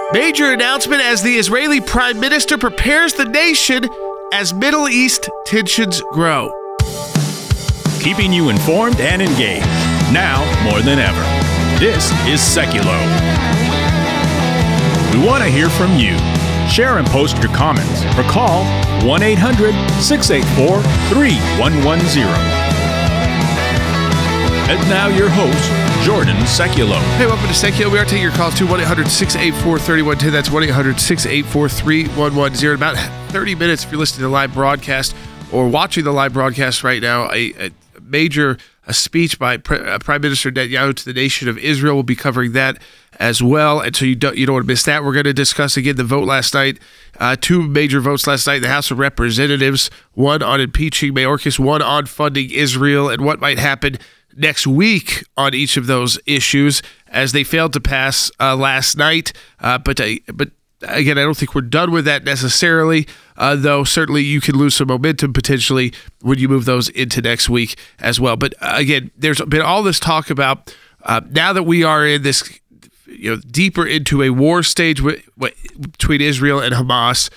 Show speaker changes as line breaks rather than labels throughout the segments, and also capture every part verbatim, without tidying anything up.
Major announcement as the Israeli Prime Minister prepares the nation as Middle East tensions grow.
Keeping you informed and engaged, now more than ever. This is Seculo. We want to hear from you. Share and post your comments or call one eight hundred, six eight four, three one one zero. And now your host, Jordan Seculo.
Hey, welcome to Seculo. We are taking your calls to one eight hundred, six eight four, three one one zero. That's one eight hundred, six eight four, three one one zero. In about thirty minutes, if you're listening to the live broadcast or watching the live broadcast right now, a, a major a speech by Pre- uh, Prime Minister Netanyahu to the nation of Israel. We'll be covering that as well. And so you don't, you don't want to miss that. We're going to discuss again the vote last night. Uh, two major votes last night in the House of Representatives, one on impeaching Mayorkas, one on funding Israel, and what might happen next week on each of those issues as they failed to pass uh, last night. Uh, but uh, but again, I don't think we're done with that necessarily, uh, though certainly you can lose some momentum potentially when you move those into next week as well. But uh, again, there's been all this talk about uh, now that we are in this, you know, deeper into a war stage with, with, between Israel and Hamas,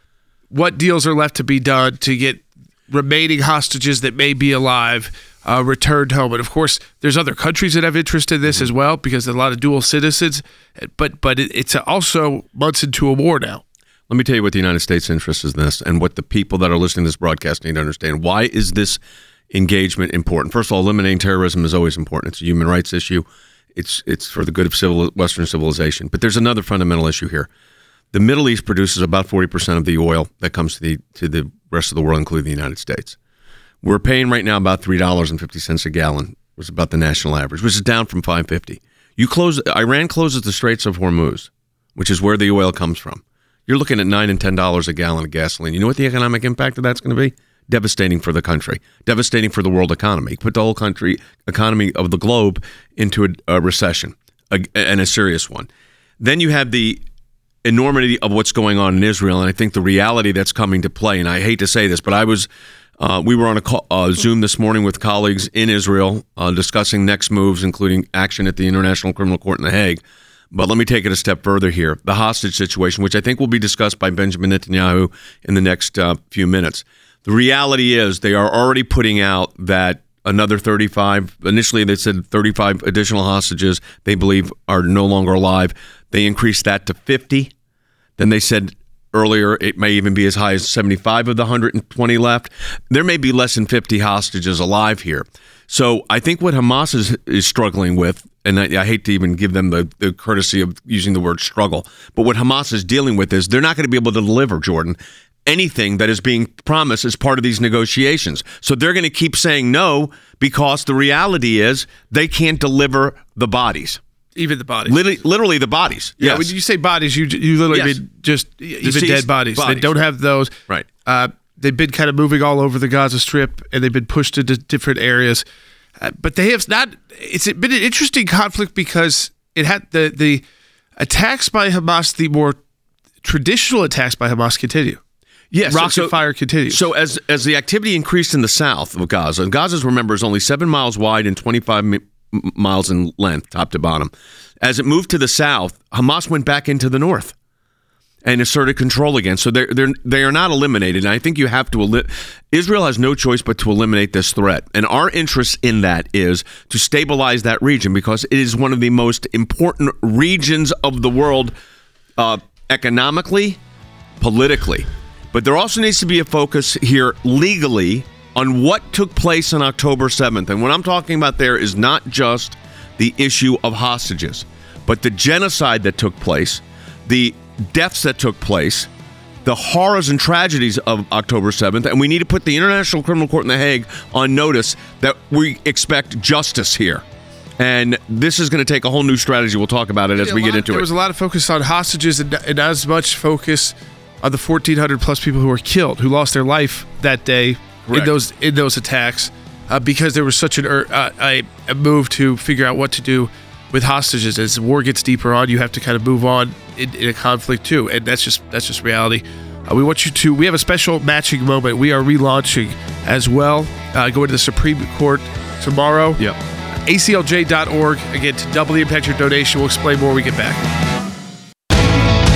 what deals are left to be done to get remaining hostages that may be alive Uh, returned home. And of course, there's other countries that have interest in this as well because there's a lot of dual citizens. But but it, it's also months into a war now.
Let me tell you what the United States' interest is in this and what the people that are listening to this broadcast need to understand. Why is this engagement important? First of all, eliminating terrorism is always important. It's a human rights issue. It's it's for the good of civil, Western civilization. But there's another fundamental issue here. The Middle East produces about forty percent of the oil that comes to the to the rest of the world, including the United States. We're paying right now about three dollars and fifty cents a gallon, was about the national average, which is down from five dollars and fifty cents. You close, Iran closes the Straits of Hormuz, which is where the oil comes from. You're looking at nine dollars and ten dollars a gallon of gasoline. You know what the economic impact of that's going to be? Devastating for the country, devastating for the world economy. Put the whole country economy of the globe into a, a recession, a, and a serious one. Then you have the enormity of what's going on in Israel, and I think the reality that's coming to play, and I hate to say this, but I was... Uh, we were on a call, uh, Zoom this morning with colleagues in Israel uh, discussing next moves, including action at the International Criminal Court in The Hague. But let me take it a step further here. The hostage situation, which I think will be discussed by Benjamin Netanyahu in the next uh, few minutes. The reality is they are already putting out that another thirty-five, initially they said thirty-five additional hostages they believe are no longer alive. They increased that to fifty. Then they said earlier, it may even be as high as seventy-five of the one hundred twenty left. There may be less than fifty hostages alive here. So I think what Hamas is, is struggling with, and I, I hate to even give them the, the courtesy of using the word struggle, but what Hamas is dealing with is they're not going to be able to deliver, Jordan, anything that is being promised as part of these negotiations. So they're going to keep saying no because the reality is they can't deliver the bodies.
Even the bodies.
Literally, literally the bodies.
Yeah,
yes.
when you say bodies, you you literally
Yes.
mean just even
Deceased
dead bodies.
bodies.
They don't have those.
Right.
Uh, they've been kind of moving all over the Gaza Strip, and they've been pushed into different areas. Uh, but they have not. It's been an interesting conflict because it had the the attacks by Hamas, the more traditional attacks by Hamas, continue.
Yes,
rocket
so,
fire continues.
So as as the activity increased in the south of Gaza, and Gaza's, remember, is only seven miles wide and twenty-five mi- miles in length, top to bottom. As it moved to the south, Hamas went back into the north and asserted control again. So they're, they're, they are not eliminated. And I think you have to, eli- Israel has no choice but to eliminate this threat. And our interest in that is to stabilize that region because it is one of the most important regions of the world uh, economically, politically. But there also needs to be a focus here legally on what took place on October seventh. And what I'm talking about there is not just the issue of hostages, but the genocide that took place, the deaths that took place, the horrors and tragedies of October seventh. And we need to put the International Criminal Court in The Hague on notice that we expect justice here. And this is going to take a whole new strategy. We'll talk about it as
Yeah,
we
lot,
get into
there
it.
There was a lot of focus on hostages and, and not as much focus on the fourteen hundred plus people who were killed, who lost their life that day
Correct.
in those in those attacks, uh, because there was such an uh, a, a move to figure out what to do with hostages. As the war gets deeper on, you have to kind of move on in, in a conflict too, and that's just that's just reality. Uh, we want you to. We have a special matching moment. We are relaunching as well. Uh, going to the Supreme Court tomorrow.
Yep.
A C L J dot org again to double the impact your donation. We'll explain more when we get back.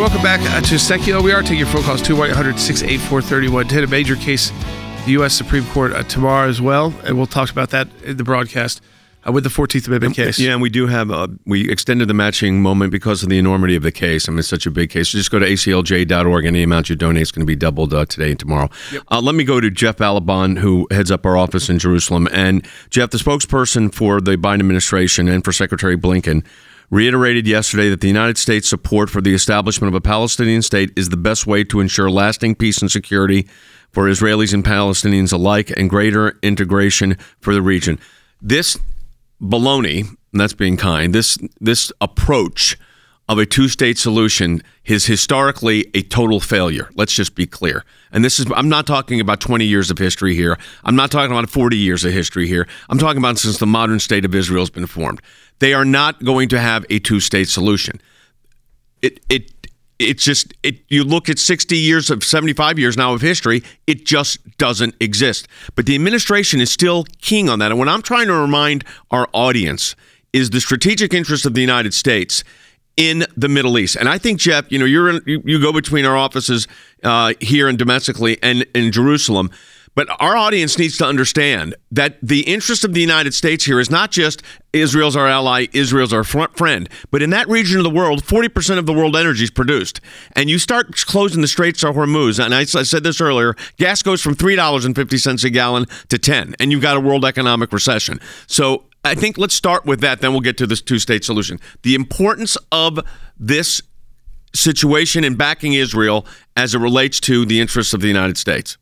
welcome back uh, to Secular. We are taking your phone calls, two one eight hundred six eight four three one one zero. A major case, the U S Supreme Court uh, tomorrow as well, and we'll talk about that in the broadcast uh, with the fourteenth Amendment case.
Yeah, and we do have, uh, we extended the matching moment because of the enormity of the case. I mean, it's such a big case. So just go to A C L J dot org. Any amount you donate is going to be doubled uh, today and tomorrow. Yep. Uh, let me go to Jeff Balaban, who heads up our office in Jerusalem. And Jeff, the spokesperson for the Biden administration and for Secretary Blinken, reiterated yesterday that the United States' support for the establishment of a Palestinian state is the best way to ensure lasting peace and security for Israelis and Palestinians alike and greater integration for the region. This baloney, and that's being kind, this this approach of a two-state solution is historically a total failure. Let's just be clear. And this is, I'm not talking about twenty years of history here. I'm not talking about forty years of history here. I'm talking about since the modern state of Israel has been formed. They are not going to have a two-state solution. It it it's just it. You look at sixty years of seventy-five years now of history. It just doesn't exist. But the administration is still keen on that. And what I'm trying to remind our audience is the strategic interest of the United States in the Middle East. And I think, Jeff, you know, you're in, you, you go between our offices uh, here and domestically and in Jerusalem. But our audience needs to understand that the interest of the United States here is not just Israel's our ally, Israel's our friend, but in that region of the world, forty percent of the world energy is produced. And you start closing the Straits of Hormuz, and I, I said this earlier, gas goes from three dollars and fifty cents a gallon to ten, and you've got a world economic recession. So I think let's start with that, then we'll get to this two-state solution. The importance of this situation in backing Israel as it relates to the interests of the United States.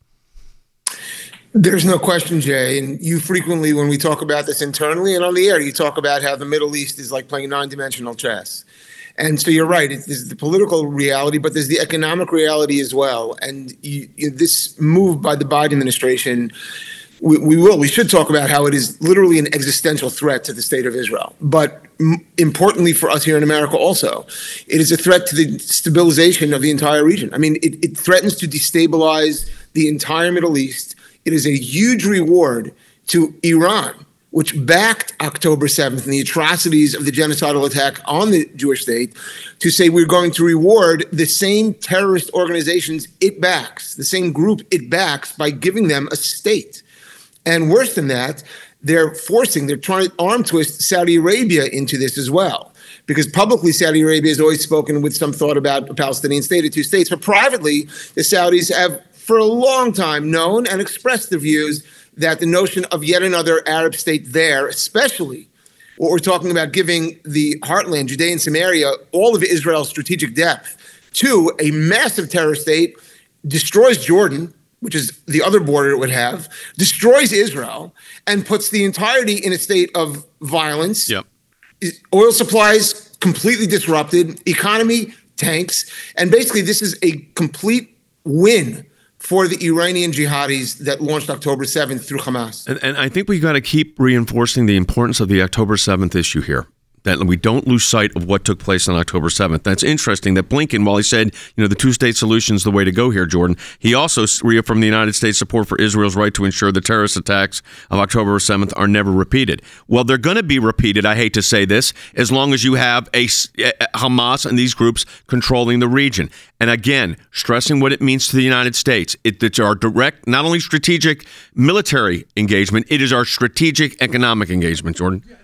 There's no question, Jay. And you frequently, when we talk about this internally and on the air, you talk about how the Middle East is like playing nine-dimensional chess. And so you're right. There's the political reality, but there's the economic reality as well. And you, you, this move by the Biden administration, we, we will, we should talk about how it is literally an existential threat to the state of Israel. But m- importantly for us here in America also, it is a threat to the stabilization of the entire region. I mean, it, it threatens to destabilize the entire Middle East. It is a huge reward to Iran, which backed October seventh and the atrocities of the genocidal attack on the Jewish state, to say we're going to reward the same terrorist organizations it backs, the same group it backs, by giving them a state. And worse than that, they're forcing, they're trying to arm twist Saudi Arabia into this as well. Because publicly, Saudi Arabia has always spoken with some thought about a Palestinian state or two states. But privately, the Saudis have for a long time known and expressed the views that the notion of yet another Arab state there, especially what we're talking about giving the heartland, Judea and Samaria, all of Israel's strategic depth, to a massive terror state, destroys Jordan, which is the other border it would have, destroys Israel, and puts the entirety in a state of violence.
Yep.
Oil supplies completely disrupted, economy tanks, and basically this is a complete win for the Iranian jihadis that launched October seventh through Hamas.
And, and I think we've got to keep reinforcing the importance of the October seventh issue here, that we don't lose sight of what took place on October seventh. That's interesting that Blinken, while he said, you know, the two-state solution is the way to go here, Jordan, he also reaffirmed the United States' support for Israel's right to ensure the terrorist attacks of October seventh are never repeated. Well, they're going to be repeated, I hate to say this, as long as you have a, a Hamas and these groups controlling the region. And again, stressing what it means to the United States. It, it's our direct, not only strategic military engagement, it is our strategic economic engagement, Jordan.
Yeah.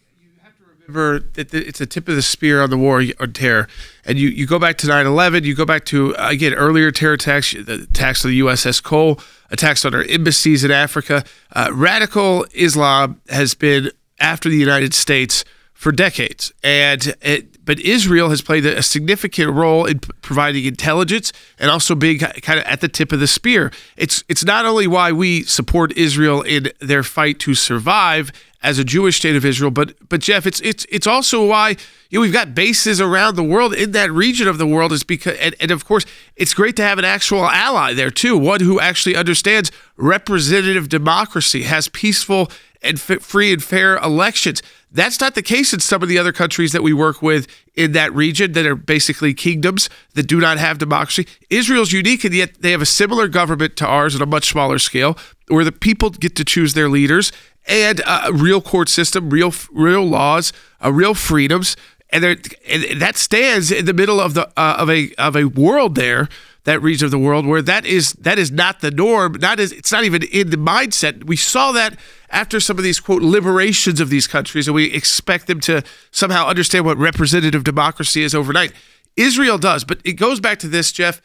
Remember that it's a tip of the spear on the war on terror. And you, you go back to nine eleven, you go back to, again, earlier terror attacks, the attacks on the U S S Cole, attacks on our embassies in Africa. Uh, radical Islam has been after the United States for decades. And it, but Israel has played a significant role in p- providing intelligence and also being kind of at the tip of the spear. It's it's not only why we support Israel in their fight to survive as a Jewish state of Israel, but but Jeff, it's it's it's also why, you know, we've got bases around the world in that region of the world, is because and, and of course it's great to have an actual ally there too, one who actually understands representative democracy, has peaceful and f- free and fair elections. That's not the case in some of the other countries that we work with in that region that are basically kingdoms that do not have democracy. Israel's unique, and yet they have a similar government to ours on a much smaller scale, where the people get to choose their leaders, and a real court system, real real laws, uh, real freedoms, and, there, and that stands in the middle of the uh, of a of a world there, that region of the world where that is that is not the norm. Not as it's not even in the mindset. We saw that after some of these quote liberations of these countries, and we expect them to somehow understand what representative democracy is overnight. Israel does, but it goes back to this, Jeff.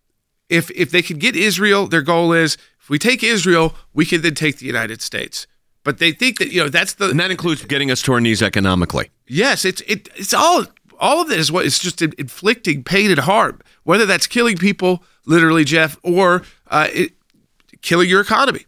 If if they can get Israel, their goal is if we take Israel, we can then take the United States. But they think that, you know, that's the...
And that includes getting us to our knees economically.
Yes, it's it, it's all all of this is what is just inflicting pain and harm, whether that's killing people, literally, Jeff, or uh, it, killing your economy.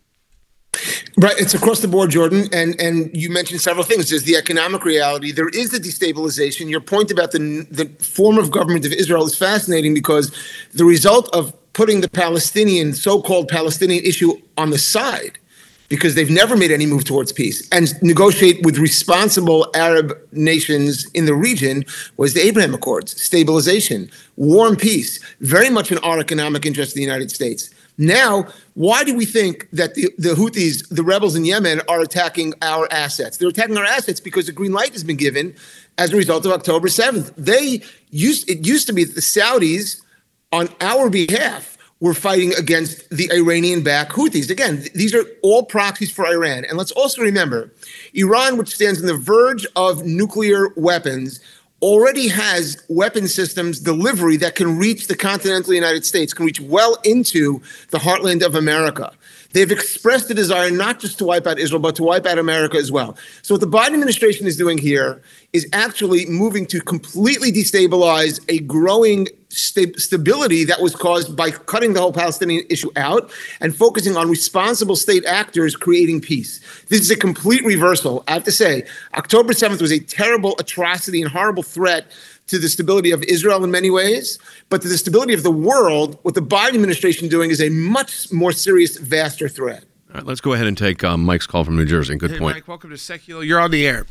Right. It's across the board, Jordan. And and you mentioned several things. There's the economic reality. There is the destabilization. Your point about the the form of government of Israel is fascinating because the result of putting the Palestinian, so-called Palestinian issue on the side, because they've never made any move towards peace, and negotiate with responsible Arab nations in the region, was the Abraham Accords, stabilization, war and peace, very much in our economic interest in the United States. Now, why do we think that the, the Houthis, the rebels in Yemen, are attacking our assets? They're attacking our assets because the green light has been given as a result of October seventh. They used it used to be that the Saudis, on our behalf, were fighting against the Iranian-backed Houthis. Again, th- these are all proxies for Iran. And let's also remember, Iran, which stands on the verge of nuclear weapons, already has weapon systems delivery that can reach the continental United States, can reach well into the heartland of America. They've expressed the desire not just to wipe out Israel, but to wipe out America as well. So what the Biden administration is doing here is actually moving to completely destabilize a growing st- stability that was caused by cutting the whole Palestinian issue out and focusing on responsible state actors creating peace. This is a complete reversal. I have to say, October seventh was a terrible atrocity and horrible threat to the stability of Israel in many ways, but to the stability of the world, what the Biden administration is doing is a much more serious, vaster threat.
All right, let's go ahead and take um, Mike's call from New Jersey. Good
hey,
point.
Mike, welcome to Secular. You're on the air.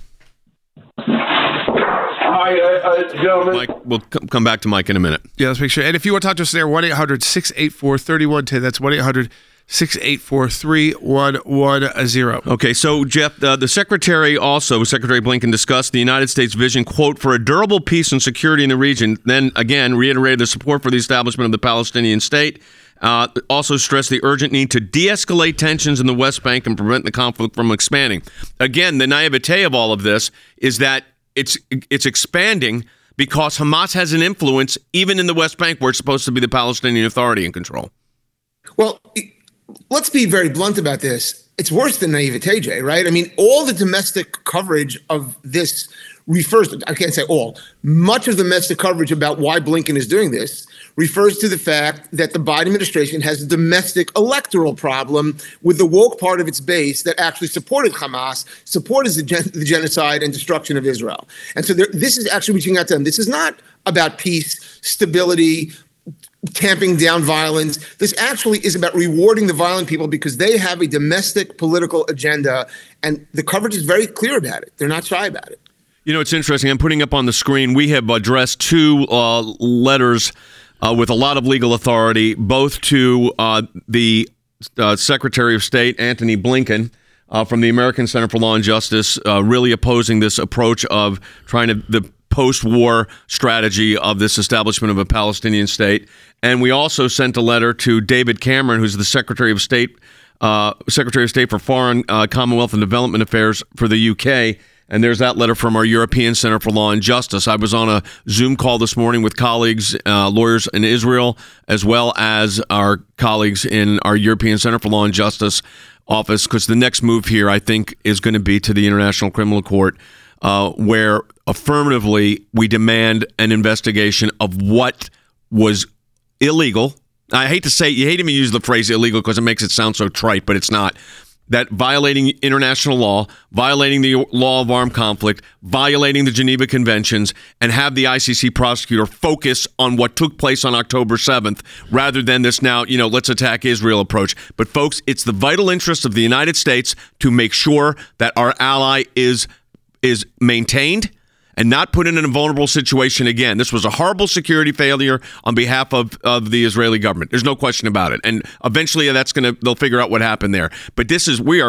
Hi, uh, uh, gentlemen.
Mike, we'll c- come back to Mike in a minute.
Yeah, let's make sure. And if you want to talk to us there, one eight hundred six eight four three one one zero. That's one eight hundred six eight four three one one zero.
Okay, so Jeff, uh, the Secretary also, Secretary Blinken, discussed the United States vision, quote, for a durable peace and security in the region, then again reiterated the support for the establishment of the Palestinian state, uh, also stressed the urgent need to de-escalate tensions in the West Bank and prevent the conflict from expanding. Again, the naivete of all of this is that it's it's expanding because Hamas has an influence even in the West Bank where it's supposed to be the Palestinian Authority in control.
Well, let's be very blunt about this. It's worse than naivete, Jay, right? I mean, all the domestic coverage of this refers to, I can't say all, much of the domestic coverage about why Blinken is doing this refers to the fact that the Biden administration has a domestic electoral problem with the woke part of its base that actually supported Hamas, supported the, gen- the genocide and destruction of Israel. And so there, this is actually reaching out to them. This is not about peace, stability, tamping down violence. This actually is about rewarding the violent people because they have a domestic political agenda, and the coverage is very clear about it. They're not shy about it.
You know, it's interesting. I'm putting up on the screen, we have addressed two uh, letters uh, with a lot of legal authority, both to uh, the uh, Secretary of State, Antony Blinken, uh, from the American Center for Law and Justice, uh, really opposing this approach of trying to the post-war strategy of this establishment of a Palestinian state. And we also sent a letter to David Cameron, who's the Secretary of State, uh, Secretary of State for Foreign, uh, Commonwealth and Development Affairs for the U K. And there's that letter from our European Center for Law and Justice. I was on a Zoom call this morning with colleagues, uh, lawyers in Israel, as well as our colleagues in our European Center for Law and Justice office, because the next move here, I think, is going to be to the International Criminal Court, uh, where affirmatively we demand an investigation of what was illegal. I hate to say, you hate to use the phrase illegal because it makes it sound so trite, but it's not. That violating international law, violating the law of armed conflict, violating the Geneva Conventions, and have the I C C prosecutor focus on what took place on October seventh, rather than this now, you know, let's attack Israel approach. But folks, it's the vital interest of the United States to make sure that our ally is is maintained and not put in a vulnerable situation again. This was a horrible security failure on behalf of, of the Israeli government. There's no question about it. And eventually that's going to, they'll figure out what happened there. But this is, we are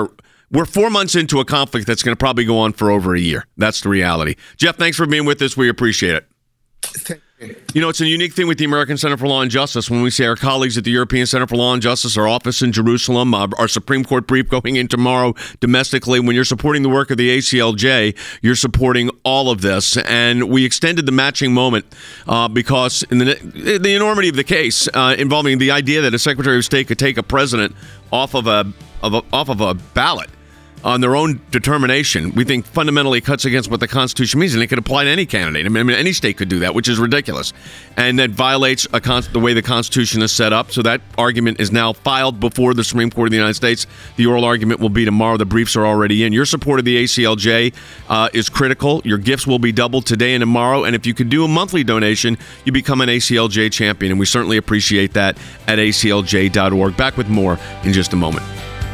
we're four months into a conflict that's going to probably go on for over a year. That's the reality. Jeff, thanks for being with us. We appreciate it.
Thank you.
You know, it's a unique thing with the American Center for Law and Justice when we see our colleagues at the European Center for Law and Justice, our office in Jerusalem, uh, our Supreme Court brief going in tomorrow domestically. When you're supporting the work of the A C L J, you're supporting all of this. And we extended the matching moment uh, because in the, the enormity of the case uh, involving the idea that a Secretary of State could take a president off of a, of a off of a ballot on their own determination, we think fundamentally cuts against what the Constitution means, and it could apply to any candidate. I mean, any state could do that, which is ridiculous, and that violates a con- the way the Constitution is set up. So that argument is now filed before the Supreme Court of the United States. The oral argument will be tomorrow. The briefs are already in. Your support of the A C L J uh, is critical. Your gifts will be doubled today and tomorrow, and if you could do a monthly donation, you become an A C L J champion, and we certainly appreciate that at A C L J dot org. Back with more in just a moment.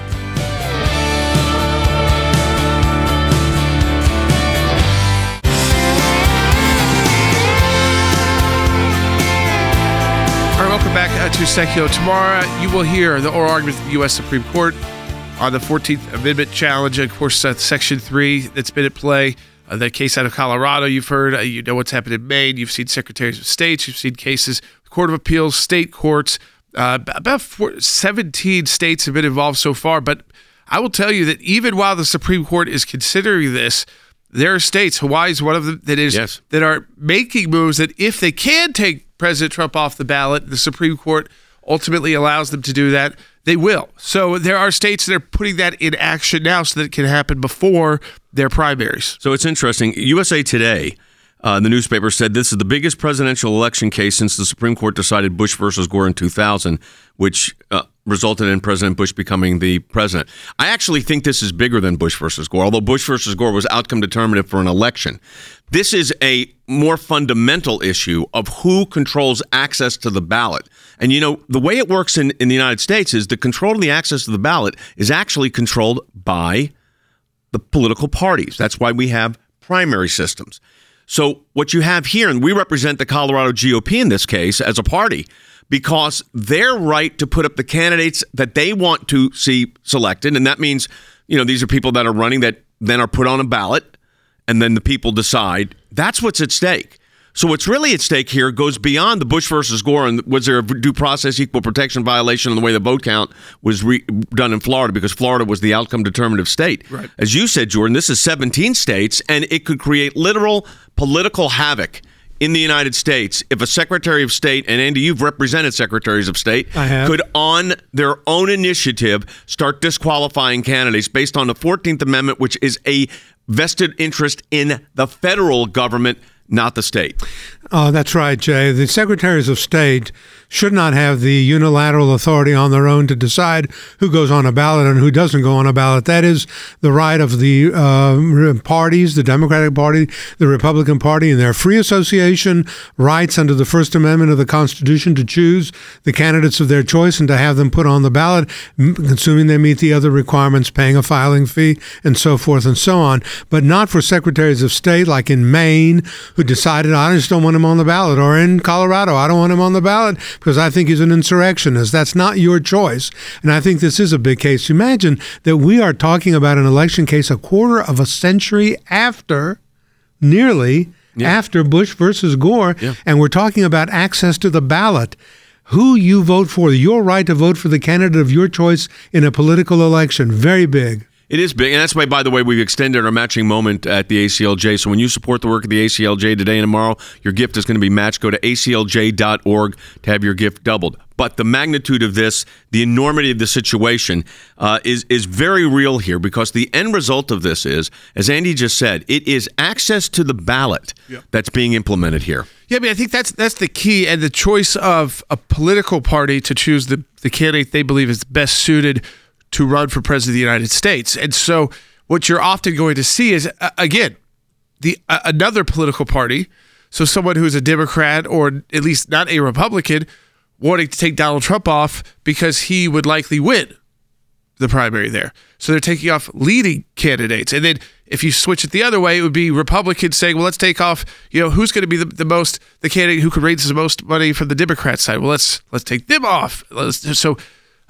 Back uh, to Secular. Tomorrow, you will hear the oral argument of the U S Supreme Court on the fourteenth Amendment challenge. Of course, uh, Section three that's been at play. Uh, the case out of Colorado, you've heard. Uh, you know what's happened in Maine. You've seen secretaries of state. You've seen cases, Court of Appeals, state courts. Uh, about four, seventeen states have been involved so far. But I will tell you that even while the Supreme Court is considering this, there are states, Hawaii is one of them, that is
yes.
that are making moves that if they can take President Trump off the ballot, the Supreme Court ultimately allows them to do that, they will. So there are states that are putting that in action now so that it can happen before their primaries.
So it's interesting. U S A Today, uh, the newspaper, said this is the biggest presidential election case since the Supreme Court decided Bush versus Gore in two thousand, which uh, resulted in President Bush becoming the president. I actually think this is bigger than Bush versus Gore, although Bush versus Gore was outcome determinative for an election. This is a more fundamental issue of who controls access to the ballot. And, you know, the way it works in, in the United States is the control of the access to the ballot is actually controlled by the political parties. That's why we have primary systems. So what you have here, and we represent the Colorado G O P in this case as a party, because their right to put up the candidates that they want to see selected, and that means, you know, these are people that are running that then are put on a ballot, and then the people decide. That's what's at stake. So what's really at stake here goes beyond the Bush versus Gore and was there a due process equal protection violation in the way the vote count was re- done in Florida, because Florida was the outcome determinative state.
Right.
As you said, Jordan, this is seventeen states, and it could create literal political havoc in the United States if a Secretary of State, and Andy, you've represented Secretaries of State,
I have.
could on their own initiative start disqualifying candidates based on the fourteenth Amendment, which is a vested interest in the federal government, not the state.
Oh, that's right, Jay. The Secretaries of State should not have the unilateral authority on their own to decide who goes on a ballot and who doesn't go on a ballot. That is the right of the uh, parties, the Democratic Party, the Republican Party, and their free association rights under the First Amendment of the Constitution to choose the candidates of their choice and to have them put on the ballot, assuming they meet the other requirements, paying a filing fee, and so forth and so on. But not for Secretaries of State like in Maine, who decided, I just don't want him on the ballot, or in Colorado, I don't want him on the ballot because I think he's an insurrectionist. That's not your choice. And I think this is a big case. Imagine that we are talking about an election case a quarter of a century after, nearly, yeah. after Bush versus Gore, yeah. and we're talking about access to the ballot. Who you vote for, your right to vote for the candidate of your choice in a political election. Very big.
It is big, and that's why, by the way, we've extended our matching moment at the A C L J. So when you support the work of the A C L J today and tomorrow, your gift is going to be matched. Go to A C L J dot org to have your gift doubled. But the magnitude of this, the enormity of the situation uh, is, is very real here, because the end result of this is, as Andy just said, it is access to the ballot yep. that's being implemented here.
Yeah, I mean, I think that's that's the key, and the choice of a political party to choose the, the candidate they believe is best suited to run for president of the United States. And so what you're often going to see is, uh, again, the uh, another political party, so someone who's a Democrat or at least not a Republican, wanting to take Donald Trump off because he would likely win the primary there. So they're taking off leading candidates. And then if you switch it the other way, it would be Republicans saying, well, let's take off, you know, who's going to be the, the most, the candidate who could raise the most money from the Democrat side? Well, let's let's take them off. Let's, so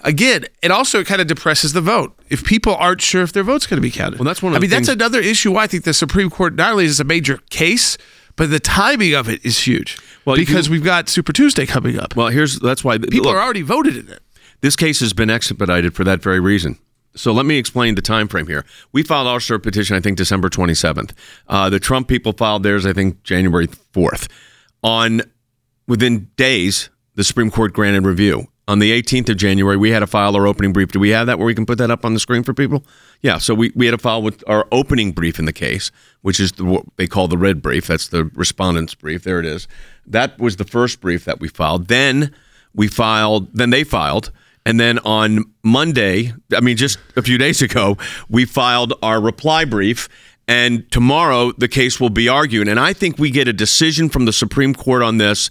again, it also kind of depresses the vote if people aren't sure if their vote's going to be counted.
Well, that's one of
I
the
mean, that's
things-
another issue why I think the Supreme Court not only is a major case, but the timing of it is huge.
Well, if
because
you-
we've got Super Tuesday coming up.
Well, here's that's why
People
look,
are already voted in it.
This case has been expedited for that very reason. So let me explain the time frame here. We filed our cert petition, I think, December twenty-seventh. Uh, the Trump people filed theirs, I think, January fourth. On within days, the Supreme Court granted review. On the eighteenth of January, we had to file our opening brief. Do we have that where we can put that up on the screen for people? Yeah, so we, we had to file with our opening brief in the case, which is the, what they call the red brief. That's the respondent's brief. There it is. That was the first brief that we filed. Then we filed, then they filed. And then on Monday, I mean, just a few days ago, we filed our reply brief. And tomorrow, the case will be argued. And I think we get a decision from the Supreme Court on this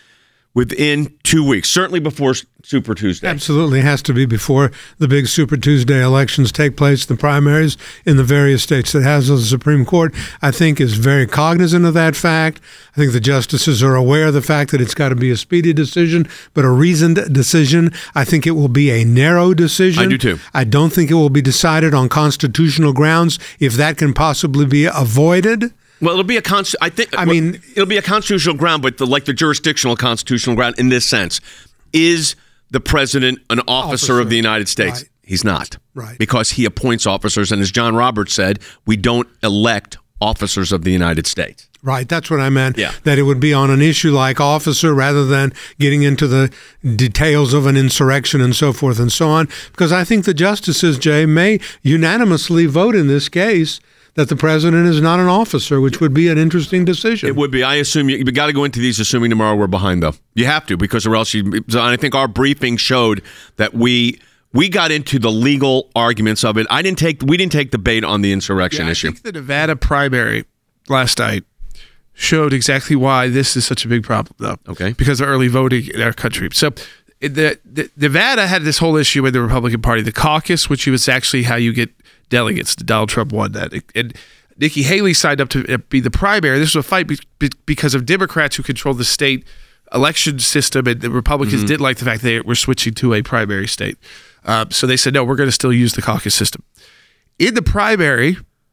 within two weeks, certainly before Super Tuesday.
Absolutely has to be before the big Super Tuesday elections take place, the primaries in the various states that has the Supreme Court, I think, is very cognizant of that fact. I think the justices are aware of the fact that it's got to be a speedy decision, but a reasoned decision. I think it will be a narrow decision.
I do too.
I don't think it will be decided on constitutional grounds if that can possibly be avoided.
Well, it'll be a const- I think.
I
well,
mean-
it'll be a constitutional ground, but the, like the jurisdictional constitutional ground in this sense, is the president an officer,
Officer.
of the United States?
Right.
He's not,
Right.
Because he appoints officers, and as John Roberts said, we don't elect officers of the United States.
Right, that's what I meant.
Yeah.
That it would be on an issue like officer rather than getting into the details of an insurrection and so forth and so on. Because I think the justices, Jay, may unanimously vote in this case that the president is not an officer, which would be an interesting decision.
It would be. I assume you, you got to go into these assuming tomorrow we're behind, though. You have to, because or else you. I think our briefing showed that we we got into the legal arguments of it. I didn't take. We didn't take the bait on the insurrection
Yeah, I
issue.
think the Nevada primary last night showed exactly why this is such a big problem, though.
Okay.
Because of early voting in our country. So the, the Nevada had this whole issue with the Republican Party, the caucus, which was actually how you get delegates. Donald Trump won that. And Nikki Haley signed up to be the primary. This was a fight be- be- because of Democrats who control the state election system, and the Republicans
Mm-hmm.
didn't like the fact they were switching to a primary state. Um, so they said, no, we're going to still use the caucus system. In the primary,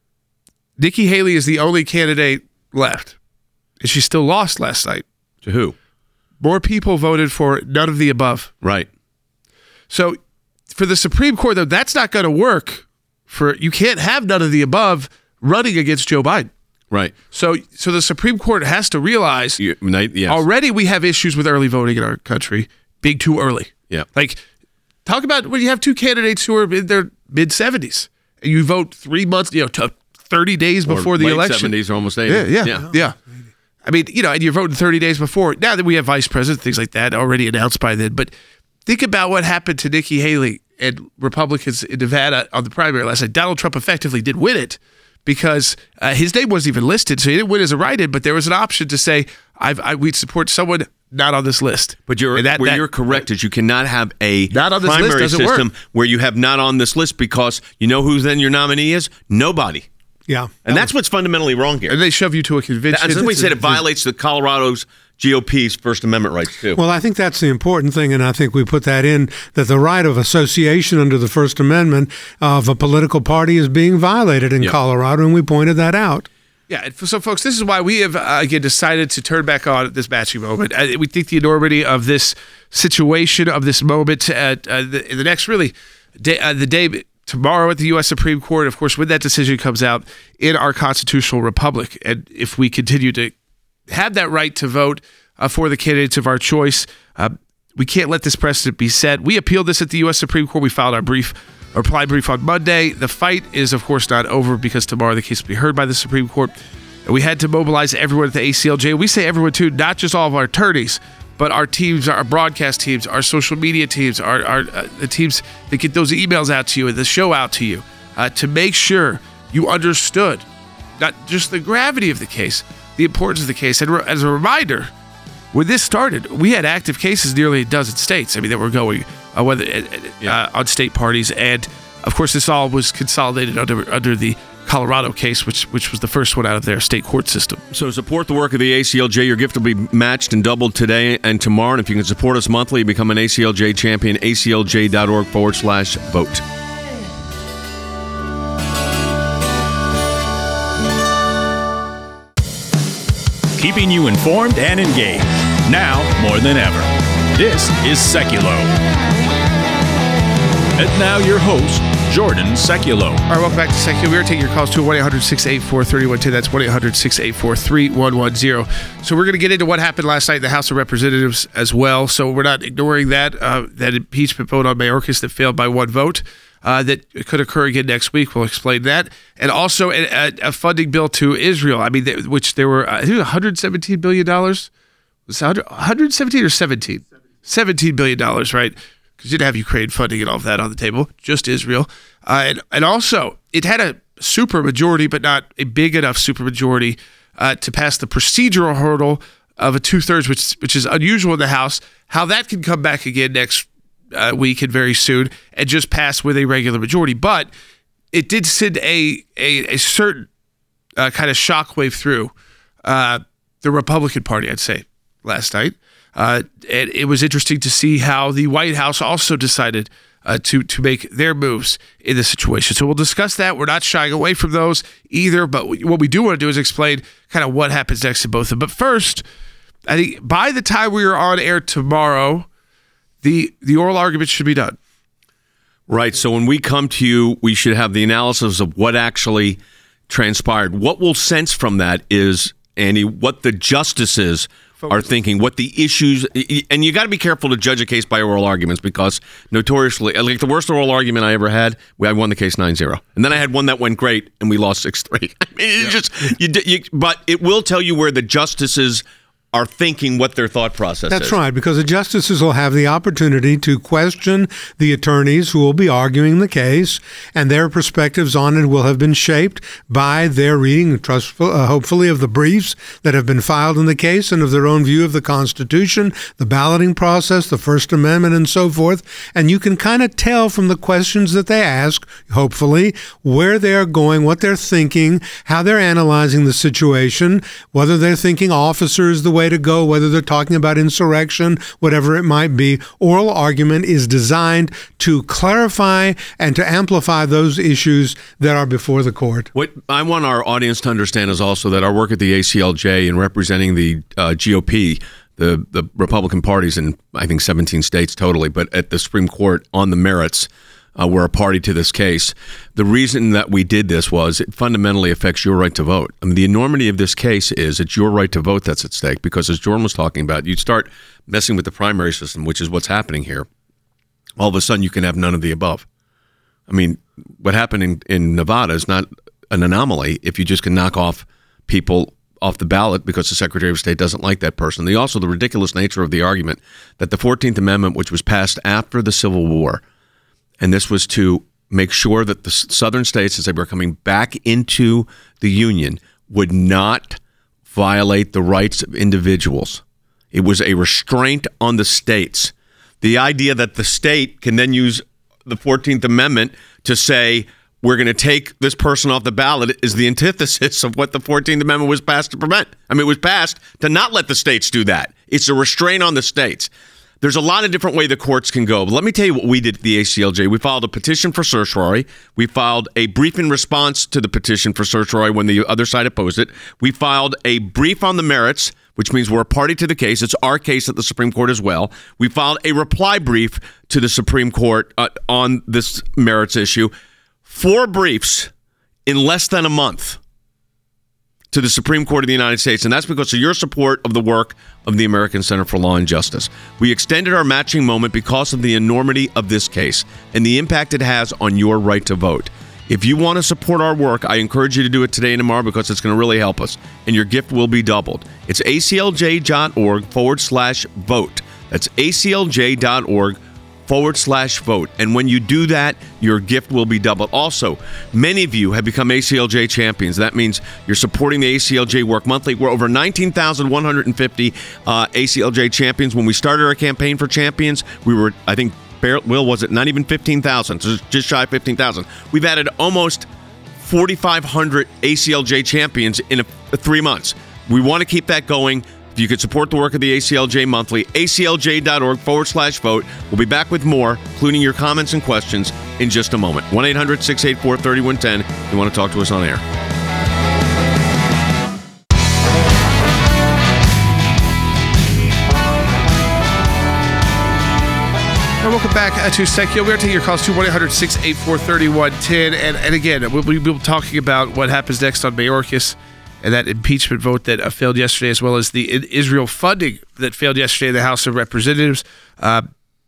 Nikki Haley is the only candidate left, and she still lost last night.
To who?
More people voted for none of the above.
Right.
So for the Supreme Court, though, that's not going to work. For you can't have none of the above running against Joe Biden.
Right.
So so the Supreme Court has to realize
You, night, yes.
already we have issues with early voting in our country being too early.
Yeah.
Like, talk about when you have two candidates who are in their mid seventies and you vote three months, you know, to thirty days
Or
before the
late
election.
seventies, almost eighty.
Yeah, yeah, yeah, yeah. I mean, you know, and you're voting thirty days before. Now that we have vice president, things like that already announced by then. But think about what happened to Nikki Haley and Republicans in Nevada on the primary last night. Donald Trump effectively did win it because uh, his name wasn't even listed, so he didn't win as a write-in. But there was an option to say, I've, I, we'd support someone not on this list.
But you're,
And that-
where
that-
you're correct is you cannot have a
Not on this list
primary
doesn't work.
system where you have not on this list because you know who then your nominee is? Nobody.
Yeah.
And that's what's fundamentally wrong here.
And they shove you to a convention.
As we said, it violates the Colorado's G O P's First Amendment rights, too.
Well, I think that's the important thing, and I think we put that in, that the right of association under the First Amendment of a political party is being violated in
Yeah.
Colorado, and we pointed that out.
Yeah, and for- so folks, this is why we have uh, again decided to turn back on this matching moment. Uh, we think the enormity of this situation, of this moment, uh, uh, the, the next really day, uh, the day tomorrow at the U S Supreme Court, of course, when that decision comes out in our constitutional republic, and if we continue to have that right to vote uh, for the candidates of our choice, uh, we can't let this precedent be set. We appealed this at the U S Supreme Court. We filed our brief. Our reply brief on Monday. The fight is, of course, not over because tomorrow the case will be heard by the Supreme Court. And we had to mobilize everyone at the A C L J. We say everyone, too, not just all of our attorneys, but our teams, our broadcast teams, our social media teams, our, our uh, the teams that get those emails out to you and the show out to you uh, to make sure you understood not just the gravity of the case, the importance of the case. And re- as a reminder, when this started, we had active cases in nearly a dozen states. I mean, that were going uh, whether uh, uh, on state parties, and of course, this all was consolidated under under the Colorado case, which which was the first one out of their state court system.
So support the work of the A C L J. Your gift will be matched and doubled today and tomorrow. And if you can support us monthly, become an A C L J champion, aclj.org forward slash vote.
Keeping you informed and engaged. Now more than ever. This is Seculo. And now your host, Jordan Seculo.
All right, welcome back to Seculo. We are taking your calls to one eight hundred six eight four three one one zero. That's one eight hundred six eight four three one one zero. So we're going to get into what happened last night in the House of Representatives as well. So we're not ignoring that, uh, that impeachment vote on Mayorkas that failed by one vote. Uh, that could occur again next week. We'll explain that. And also a, a funding bill to Israel. I mean, they, which there were, I think, one hundred seventeen billion dollars. Was it one hundred seventeen or seventeen? seventeen billion dollars, right? Because you didn't have Ukraine funding and all of that on the table, just Israel. Uh, and, and also, it had a super majority, but not a big enough super majority uh, to pass the procedural hurdle of a two-thirds, which, which is unusual in the House. How that can come back again next uh, week and very soon and just pass with a regular majority. But it did send a, a, a certain uh, kind of shockwave through uh, the Republican Party, I'd say, last night. Uh, and it was interesting to see how the White House also decided uh, to to make their moves in this situation. So we'll discuss that. We're not shying away from those either, but what we do want to do is explain kind of what happens next in both of them. But first, I think by the time we are on air tomorrow, the the oral argument should be done.
Right. So when we come to you, we should have the analysis of what actually transpired. What we'll sense from that is, Andy, what the justices are thinking, what the issues, and you got to be careful to judge a case by oral arguments because notoriously, like the worst oral argument I ever had, I won the case nine zero. And then I had one that went great and we lost six three. I mean, it's yeah. just, you, you, but it will tell you where the justices are thinking, what their thought process
That's
is.
That's right, because the justices will have the opportunity to question the attorneys who will be arguing the case, and their perspectives on it will have been shaped by their reading, trustful, uh, hopefully, of the briefs that have been filed in the case and of their own view of the Constitution, the balloting process, the First Amendment, and so forth. And you can kind of tell from the questions that they ask, hopefully, where they're going, what they're thinking, how they're analyzing the situation, whether they're thinking officer is the way to go, whether they're talking about insurrection, whatever it might be. Oral argument is designed to clarify and to amplify those issues that are before the court.
What I want our audience to understand is also that our work at the A C L J in representing the uh, G O P, the, the Republican parties in, I think, seventeen states totally, but at the Supreme Court on the merits, Uh, we're a party to this case. The reason that we did this was it fundamentally affects your right to vote. I mean, the enormity of this case is it's your right to vote that's at stake because, as Jordan was talking about, you start messing with the primary system, which is what's happening here. All of a sudden, you can have none of the above. I mean, what happened in, in Nevada is not an anomaly if you just can knock off people off the ballot because the Secretary of State doesn't like that person. The, also, the ridiculous nature of the argument that the fourteenth Amendment, which was passed after the Civil War, and this was to make sure that the southern states, as they were coming back into the Union, would not violate the rights of individuals. It was a restraint on the states. The idea that the state can then use the fourteenth Amendment to say, we're going to take this person off the ballot is the antithesis of what the fourteenth Amendment was passed to prevent. I mean, it was passed to not let the states do that. It's a restraint on the states. There's a lot of different ways the courts can go. But let me tell you what we did at the A C L J. We filed a petition for certiorari. We filed a brief in response to the petition for certiorari when the other side opposed it. We filed a brief on the merits, which means we're a party to the case. It's our case at the Supreme Court as well. We filed a reply brief to the Supreme Court uh, on this merits issue. Four briefs in less than a month to the Supreme Court of the United States, and that's because of your support of the work of the American Center for Law and Justice. We extended our matching moment because of the enormity of this case and the impact it has on your right to vote. If you want to support our work, I encourage you to do it today and tomorrow because it's going to really help us, and your gift will be doubled. It's aclj.org forward slash vote. That's aclj.org forward slash vote. And when you do that, your gift will be doubled. Also, many of you have become A C L J champions. That means you're supporting the A C L J Work Monthly. We're over nineteen thousand one hundred fifty uh, A C L J champions. When we started our campaign for champions, we were, I think, Will, was it not even fifteen thousand? So just shy of fifteen thousand. We've added almost forty-five hundred A C L J champions in a, three months. We want to keep that going. If you could support the work of the A C L J Monthly, A C L J dot org forward slash vote. We'll be back with more, including your comments and questions, in just a moment. one eight hundred six eight four three one one zero if you want to talk to us on air.
Welcome back uh, to Secular. We're taking your calls to one eight hundred six eight four three one one zero. And, and again, we'll, we'll be talking about what happens next on Mayorkas and that impeachment vote that uh, failed yesterday, as well as the Israel funding that failed yesterday in the House of Representatives. Uh,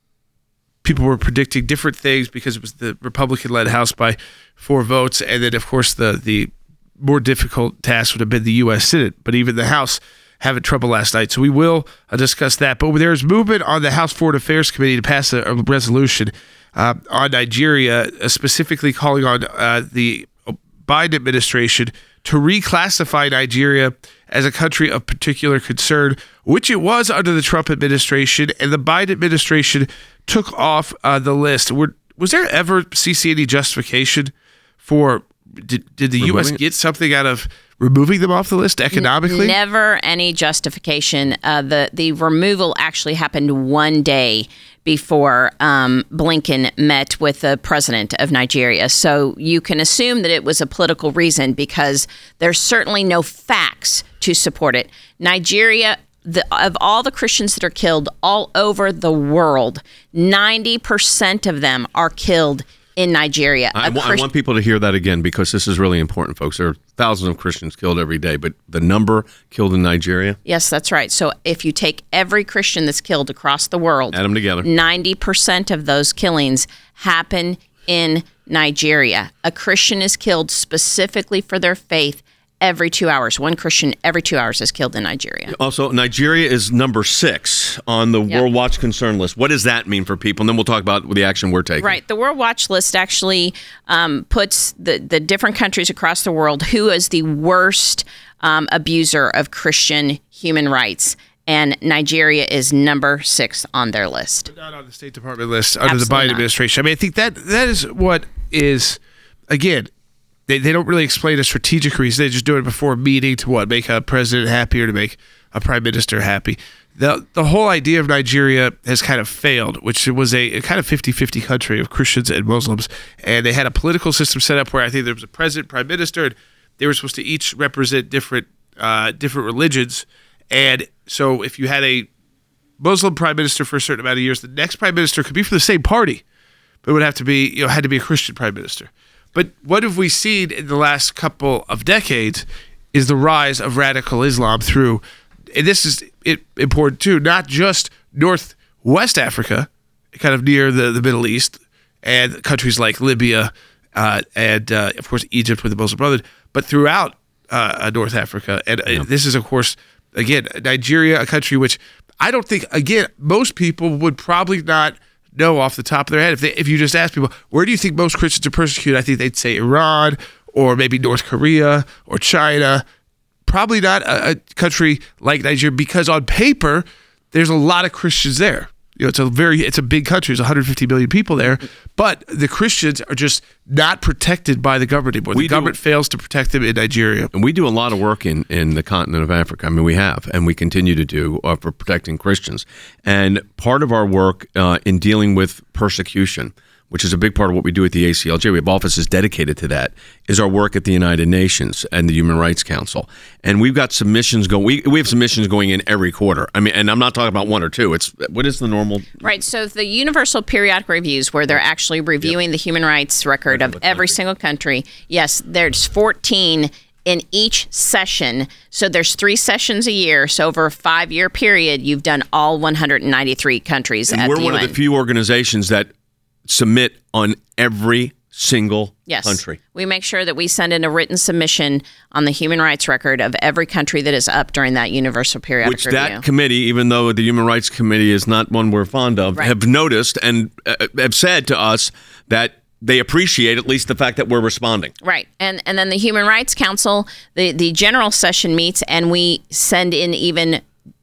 people were predicting different things because it was the Republican-led House by four votes. And then, of course, the, the more difficult task would have been the U S Senate. But even the House having trouble last night. So we will uh, discuss that. But there's movement on the House Foreign Affairs Committee to pass a, a resolution uh, on Nigeria, uh, specifically calling on uh, the Biden administration to reclassify Nigeria as a country of particular concern, which it was under the Trump administration, and the Biden administration took off uh, the list. Were, was there ever, C C, any justification for, did, did the U S get something out of removing them off the list economically?
Never any justification. Uh, the the removal actually happened one day before um, Blinken met with the president of Nigeria. So you can assume that it was a political reason because there's certainly no facts to support it. Nigeria, the, of all the Christians that are killed all over the world, ninety percent of them are killed in Nigeria.
I, w- Christ- I want people to hear that again because this is really important, folks. There are thousands of Christians killed every day, but the number killed in Nigeria?
Yes, that's right. So if you take every Christian that's killed across the world,
add them together,
ninety percent of those killings happen in Nigeria. A Christian is killed specifically for their faith every two hours. One Christian every two hours is killed in Nigeria.
Also, Nigeria is number six on the yep. World Watch Concern list. What does that mean for people? And then we'll talk about the action we're taking.
Right. The World Watch list actually um, puts the, the different countries across the world who is the worst um, abuser of Christian human rights. And Nigeria is number six on their list.
Not on the State Department list under
Absolutely
the Biden
not.
administration. I mean, I think that that is what is, again, They they don't really explain a strategic reason. They just do it before a meeting to what? Make a president happy or to make a prime minister happy. The the whole idea of Nigeria has kind of failed, which was a, a kind of fifty-fifty country of Christians and Muslims. And they had a political system set up where I think there was a president, prime minister, and they were supposed to each represent different uh, different religions. And so if you had a Muslim prime minister for a certain amount of years, the next prime minister could be from the same party, but it would have to be, you know, had to be a Christian prime minister. But what have we seen in the last couple of decades is the rise of radical Islam through, and this is it, important too, not just Northwest Africa, kind of near the, the Middle East, and countries like Libya, uh, and uh, of course Egypt with the Muslim Brotherhood, but throughout uh, North Africa. And yeah. uh, this is, of course, again, Nigeria, a country which I don't think, again, most people would probably not know off the top of their head. If they, if you just ask people, where do you think most Christians are persecuted? I think they'd say Iran or maybe North Korea or China. Probably not a, a country like Nigeria because on paper, there's a lot of Christians there. You know, it's a very, it's a big country. There's one hundred fifty million people there, but the Christians are just not protected by the government anymore. The we government do, fails to protect them in Nigeria.
And we do a lot of work in, in the continent of Africa. I mean, we have, and we continue to do uh, for protecting Christians. And part of our work uh, in dealing with persecution, which is a big part of what we do at the A C L J, we have offices dedicated to that, is our work at the United Nations and the Human Rights Council. And we've got submissions going, we, we have submissions going in every quarter. I mean, and I'm not talking about one or two. It's, what is the normal?
Right, so the Universal Periodic Reviews, where they're actually reviewing yep. the human rights record of every single country, yes, there's fourteen in each session. So there's three sessions a year. So over a five-year period, you've done all one hundred ninety-three countries
and
at
we're
the
one
U N.
Of the few organizations that submit on every single
yes.
country.
We make sure that we send in a written submission on the human rights record of every country that is up during that Universal Periodic
Which
Review.
Which that committee, even though the Human Rights Committee is not one we're fond of,
right.
have noticed and uh, have said to us that they appreciate at least the fact that we're responding.
Right. And and then the Human Rights Council, the, the general session meets and we send in even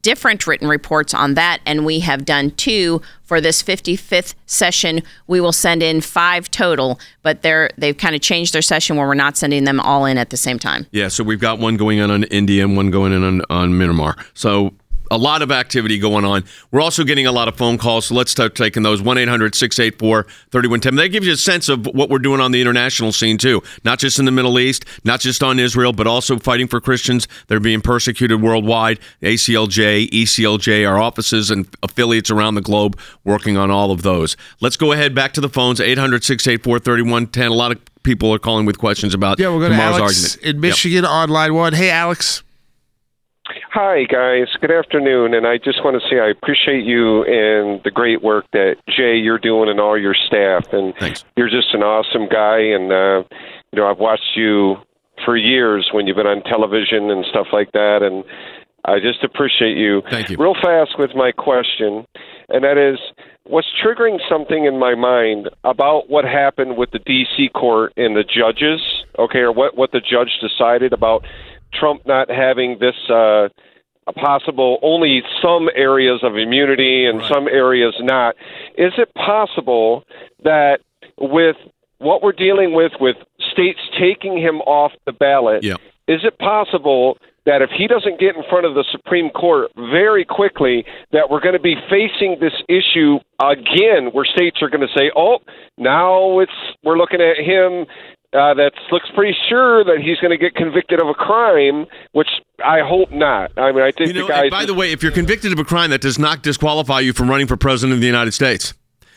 different written reports on that, and we have done two for this fifty-fifth session. We will send in five total, but they're they've kind of changed their session where we're not sending them all in at the same time.
Yeah, so we've got one going in on India and one going in on, on Myanmar. So a lot of activity going on. We're also getting a lot of phone calls, so let's start taking those. one eight hundred six eight four three one one zero. That gives you a sense of what we're doing on the international scene, too. Not just in the Middle East, not just on Israel, but also fighting for Christians. They're being persecuted worldwide. A C L J, E C L J, our offices and affiliates around the globe working on all of those. Let's go ahead back to the phones, eight hundred six eight four three one one zero. A lot of people are calling with questions about
yeah, we'll go
tomorrow's
to Alex
argument.
in Michigan yep. on line one. Hey, Alex.
Hi, guys. Good afternoon. And I just want to say I appreciate you and the great work that, Jay, you're doing and all your staff. And
Thanks.
You're just an awesome guy. And, uh, you know, I've watched you for years when you've been on television and stuff like that. And I just appreciate you.
Thank you.
Real fast with my question, and that is, what's triggering something in my mind about what happened with the D C court and the judges, okay, or what, what the judge decided about Trump not having this uh, a possible only some areas of immunity and right. some areas not. Is it possible that with what we're dealing with, with states taking him off the ballot,
yeah.
is it possible that if he doesn't get in front of the Supreme Court very quickly, that we're going to be facing this issue again where states are going to say, oh, now it's we're looking at him Uh, that looks pretty sure that he's going to get convicted of a crime, which I hope not. I mean, I think
you know,
the guys.
By the way, if you're convicted of a crime, that does not disqualify you from running for president of the United States.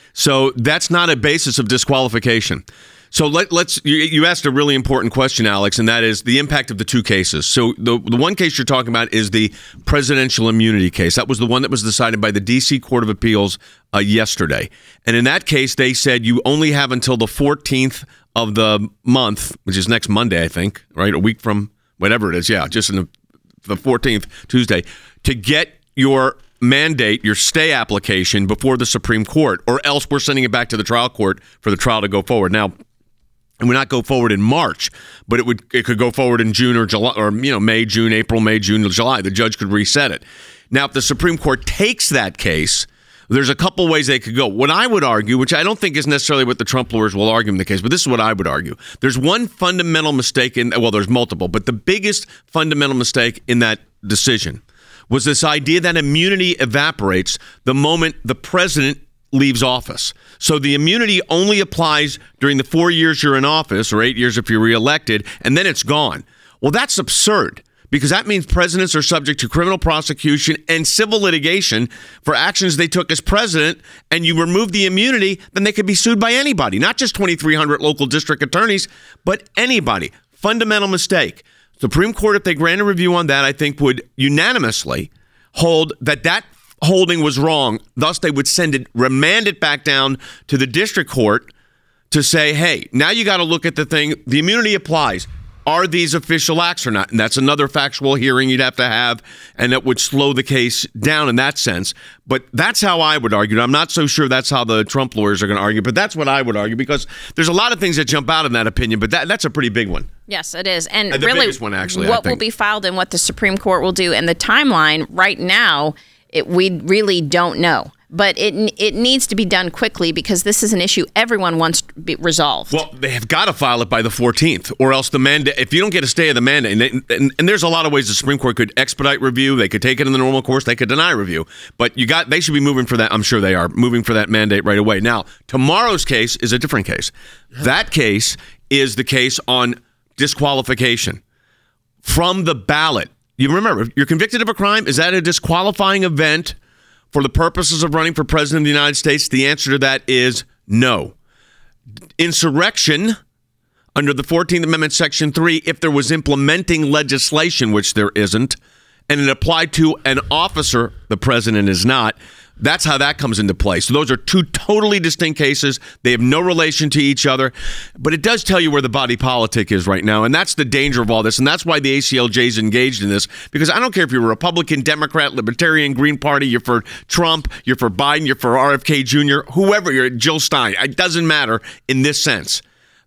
So that's not a basis of disqualification. So let, let's. You, you asked a really important question, Alex, and that is the impact of the two cases. So the the one case you're talking about is the presidential immunity case. That was the one that was decided by the D C Court of Appeals uh, yesterday. And in that case, they said you only have until the fourteenth of the month, which is next Monday, I think, right? A week from whatever it is. Yeah, just in the, the fourteenth, Tuesday, to get your mandate, your stay application before the Supreme Court, or else we're sending it back to the trial court for the trial to go forward. Now, it would not go forward in March, but it would it could go forward in June or July, or you know May, June, April, May, June, July. The judge could reset it. Now, if the Supreme Court takes that case, there's a couple ways they could go. What I would argue, which I don't think is necessarily what the Trump lawyers will argue in the case, but this is what I would argue. There's one fundamental mistake in, well, there's multiple, but the biggest fundamental mistake in that decision was this idea that immunity evaporates the moment the president leaves office. So the immunity only applies during the four years you're in office, or eight years if you're reelected, and then it's gone. Well, that's absurd, because that means presidents are subject to criminal prosecution and civil litigation for actions they took as president, and you remove the immunity, then they could be sued by anybody, not just twenty-three hundred local district attorneys, but anybody. Fundamental mistake. Supreme Court, if they grant a review on that, I think would unanimously hold that that holding was wrong. Thus, they would send it, remand it back down to the district court to say, hey, now you got to look at the thing. The immunity applies. Are these official acts or not? And that's another factual hearing you'd have to have, and that would slow the case down in that sense. But that's how I would argue. I'm not so sure that's how the Trump lawyers are going to argue, but that's what I would argue, because there's a lot of things that jump out in that opinion, but that, that's a pretty big one.
Yes, it is. And,
and the
really,
biggest one, actually,
what will be filed and what the Supreme Court will do, and the timeline right now, it, we really don't know. But it it needs to be done quickly, because this is an issue everyone wants to be resolved.
Well, they have got to file it by the fourteenth, or else the mandate, if you don't get a stay of the mandate, and, they, and, and there's a lot of ways the Supreme Court could expedite review, they could take it in the normal course, they could deny review. But you got they should be moving for that, I'm sure they are, moving for that mandate right away. Now, tomorrow's case is a different case. That case is the case on disqualification from the ballot. You remember, if you're convicted of a crime, is that a disqualifying event for the purposes of running for president of the United States? The answer to that is no. Insurrection under the fourteenth Amendment, Section three, if there was implementing legislation, which there isn't, and it applied to an officer, the president is not, that's how that comes into play. So those are two totally distinct cases. They have no relation to each other. But it does tell you where the body politic is right now. And that's the danger of all this. And that's why the A C L J is engaged in this. Because I don't care if you're a Republican, Democrat, Libertarian, Green Party, you're for Trump, you're for Biden, you're for R F K Junior, whoever, you're Jill Stein. It doesn't matter in this sense.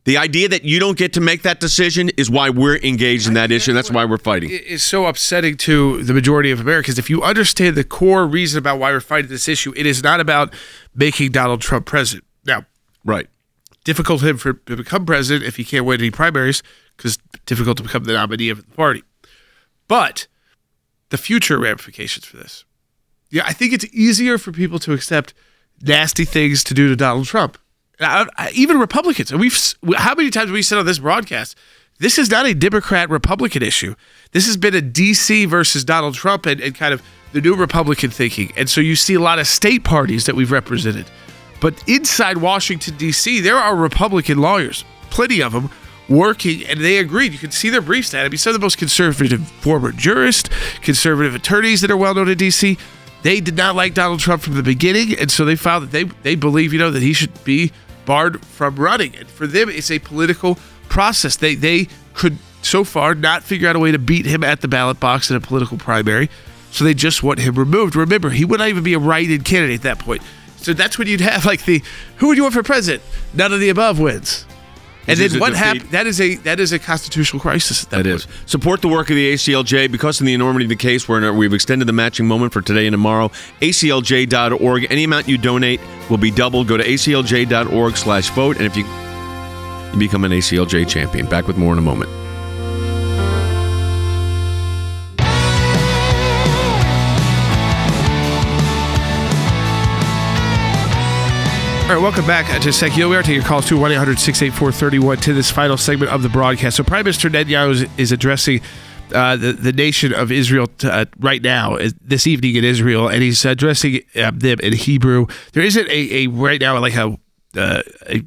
The idea that you don't get to make that decision is why we're engaged in that issue, and that's why we're fighting.
It is so upsetting to the majority of Americans. If you understand the core reason about why we're fighting this issue, it is not about making Donald Trump president. Now,
right.
difficult for him for, to become president if he can't win any primaries, because difficult to become the nominee of the party. But the future ramifications for this. Yeah, I think it's easier for people to accept nasty things to do to Donald Trump. I, I, even Republicans, and we've how many times have we said on this broadcast, this is not a Democrat-Republican issue. This has been a D C versus Donald Trump and, and kind of the new Republican thinking. And so you see a lot of state parties that we've represented. But inside Washington, D C, there are Republican lawyers, plenty of them, working, and they agreed. You can see their briefs at. I mean, some of the most conservative former jurists, conservative attorneys that are well-known in D C, they did not like Donald Trump from the beginning, and so they filed that they, they believe, you know, that he should be barred from running. And for them, it's a political process. They they could so far not figure out a way to beat him at the ballot box in a political primary, so they just want him removed. Remember, he would not even be a write-in candidate at that point. So that's when you'd have like the, who would you want for president? None of the above wins. And then what happened? That is a that is a constitutional crisis. At that
it
point.
is. Support the work of the A C L J. Because of the enormity of the case, we're, we've extended the matching moment for today and tomorrow. A C L J dot org. Any amount you donate will be doubled. Go to A C L J dot org slash vote. And if you, you become an A C L J champion. Back with more in a moment.
All right, welcome back to Secular. We are taking your calls to one eight hundred six eight four three one to this final segment of the broadcast. So Prime Minister Netanyahu is, is addressing uh, the, the nation of Israel t- uh, right now, uh, this evening in Israel, and he's addressing uh, them in Hebrew. There isn't a, a right now like a, uh, a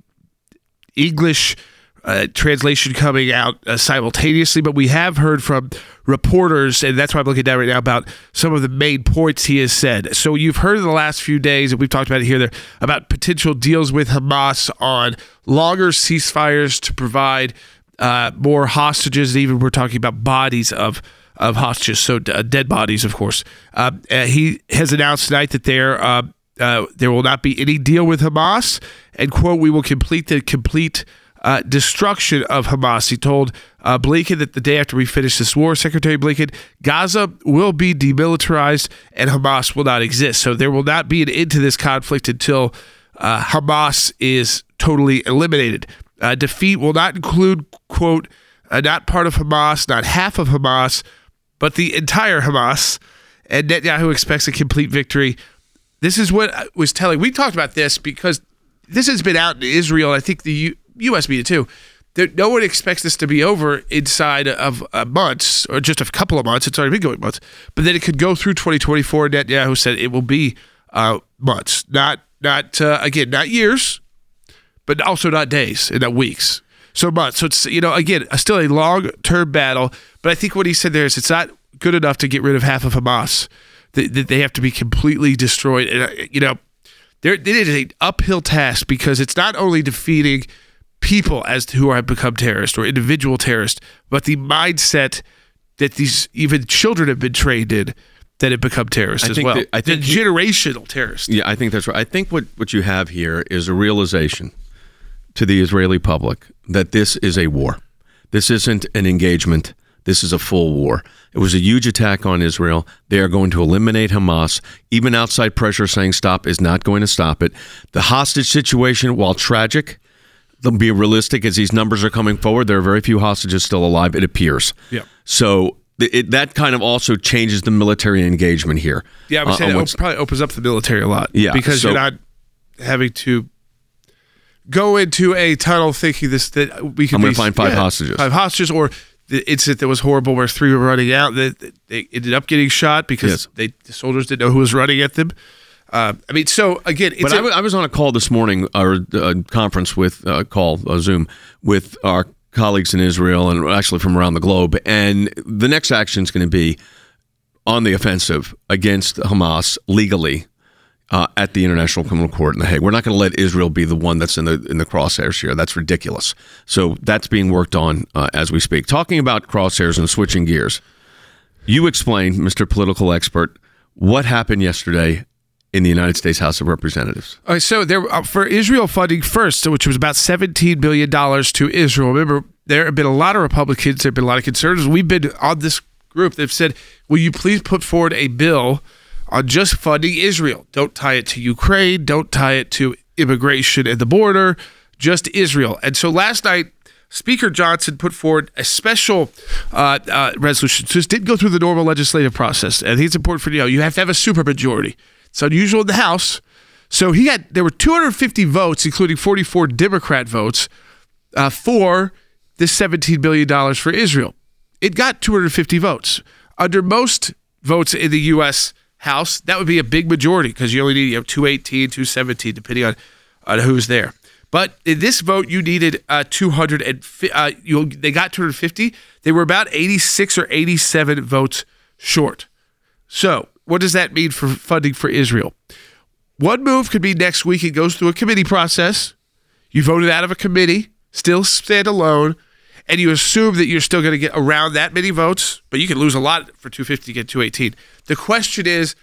English uh, translation coming out uh, simultaneously, but we have heard from reporters, and that's why I'm looking down right now, about some of the main points he has said. So you've heard in the last few days, and we've talked about it here, there, about potential deals with Hamas on longer ceasefires to provide uh, more hostages. Even we're talking about bodies of of hostages, so uh, dead bodies, of course. Uh, uh, he has announced tonight that there uh, uh, there will not be any deal with Hamas, and quote, we will complete the complete Uh, destruction of Hamas. He told uh, Blinken that the day after we finish this war, Secretary Blinken, Gaza will be demilitarized and Hamas will not exist. So there will not be an end to this conflict until uh, Hamas is totally eliminated. Uh, defeat will not include, quote, uh, not part of Hamas, not half of Hamas, but the entire Hamas. And Netanyahu expects a complete victory. This is what I was telling. We talked about this because this has been out in Israel. I think the U- U S media too. There, no one expects this to be over inside of uh, months or just a couple of months. It's already been going months, but then it could go through twenty twenty-four. Netanyahu said it will be uh, months, not not uh, again, not years, but also not days and not weeks. So months. So it's, you know, again, still a long term battle. But I think what he said there is it's not good enough to get rid of half of Hamas. That they, they have to be completely destroyed. And uh, you know, there it is an uphill task because it's not only defeating people as to who have become terrorists or individual terrorists, but the mindset that these even children have been trained in that have become terrorists
I
as
think
well.
That, I think
the he, generational terrorists.
Yeah, I think that's right. I think what, what you have here is a realization to the Israeli public that this is a war. This isn't an engagement. This is a full war. It was a huge attack on Israel. They are going to eliminate Hamas. Even outside pressure saying stop is not going to stop it. The hostage situation, while tragic, they'll be realistic as these numbers are coming forward. There are very few hostages still alive, it appears.
Yeah.
So it, that kind of also changes the military engagement here.
Yeah, I would
uh,
say it probably opens up the military a lot.
Yeah,
because
so,
you're not having to go into a tunnel thinking this that we can.
I'm going
be,
to find five
yeah,
hostages.
Five hostages, or the incident that was horrible where three were running out. That they, they ended up getting shot because
yes.
they the soldiers didn't know who was running at them. Uh, I mean, so again, it's
but
a,
I, w- I was on a call this morning, or a conference with uh, call uh, Zoom with our colleagues in Israel and actually from around the globe, and the next action is going to be on the offensive against Hamas legally uh, at the International Criminal Court in The Hague. We're not going to let Israel be the one that's in the in the crosshairs here. That's ridiculous. So that's being worked on uh, as we speak. Talking about crosshairs and switching gears, you explained, Mister Political Expert, what happened yesterday in the United States House of Representatives.
All right, so there uh, for Israel funding first, which was about seventeen billion dollars to Israel. Remember, there have been a lot of Republicans, there have been a lot of conservatives. We've been on this group. They've said, will you please put forward a bill on just funding Israel? Don't tie it to Ukraine. Don't tie it to immigration and the border. Just Israel. And so last night, Speaker Johnson put forward a special uh, uh, resolution. So this didn't go through the normal legislative process. And I think it's important for you to know, you have to have a supermajority. It's unusual in the House. So he had, there were two hundred fifty votes, including forty-four Democrat votes, uh, for this seventeen billion dollars for Israel. It got two hundred fifty votes. Under most votes in the U S House, that would be a big majority because you only need you know, two eighteen, two seventeen, depending on, on who's there. But in this vote, you needed uh, two hundred, and uh, you they got two hundred fifty. They were about eighty-six or eighty-seven votes short. So what does that mean for funding for Israel? One move could be next week. It goes through a committee process. You voted out of a committee, still stand alone, and you assume that you're still going to get around that many votes, but you can lose a lot for two fifty to get two eighteen. The question is,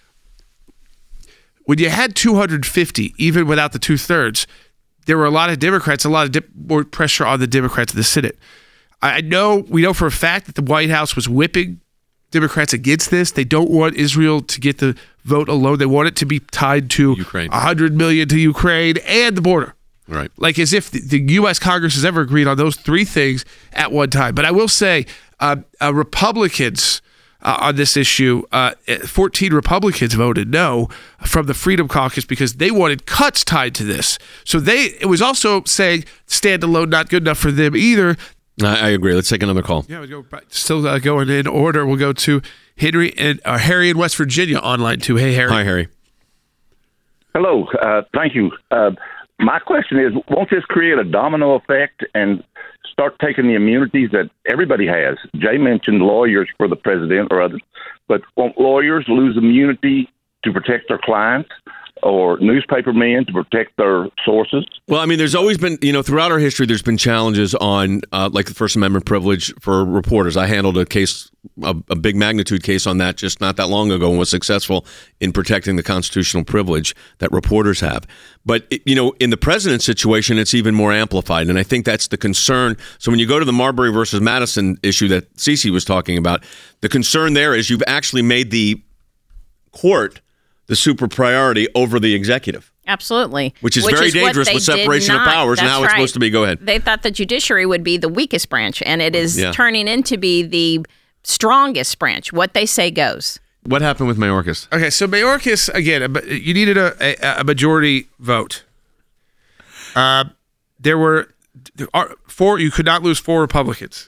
when you had two hundred fifty, even without the two-thirds, there were a lot of Democrats, a lot of dip, more pressure on the Democrats in the Senate. I know, we know for a fact that the White House was whipping Democrats against this. They don't want Israel to get the vote alone. They want it to be tied to
Ukraine.
one hundred million dollars to Ukraine and the border.
Right.
Like as if the, the U S Congress has ever agreed on those three things at one time. But I will say, uh, uh, Republicans uh, on this issue, uh, fourteen Republicans voted no from the Freedom Caucus because they wanted cuts tied to this. So they it was also saying standalone not good enough for them either.
I, I agree. Let's take another call.
Yeah, we go still uh, going in order. We'll go to Henry and uh, Harry in West Virginia online too. Hey, Harry.
Hi, Harry.
Hello. Uh, thank you. Uh, my question is, won't this create a domino effect and start taking the immunities that everybody has? Jay mentioned lawyers for the president or others, but won't lawyers lose immunity to protect their clients, or newspaper men to protect their sources?
Well, I mean, there's always been, you know, throughout our history, there's been challenges on, uh, like the First Amendment privilege for reporters. I handled a case, a, a big magnitude case on that just not that long ago and was successful in protecting the constitutional privilege that reporters have. But, it, you know, in the president's situation, it's even more amplified. And I think that's the concern. So when you go to the Marbury versus Madison issue that Cece was talking about, the concern there is you've actually made the court the super priority over the executive.
Absolutely.
Which is Which very is dangerous with separation of powers.
That's
now
right.
It's supposed to be, go ahead.
They thought the judiciary would be the weakest branch, and it is
yeah.
turning into be the strongest branch. What they say goes.
What happened with Mayorkas?
Okay, so Mayorkas, again, you needed a, a, a majority vote. Uh, there were four, you could not lose four Republicans.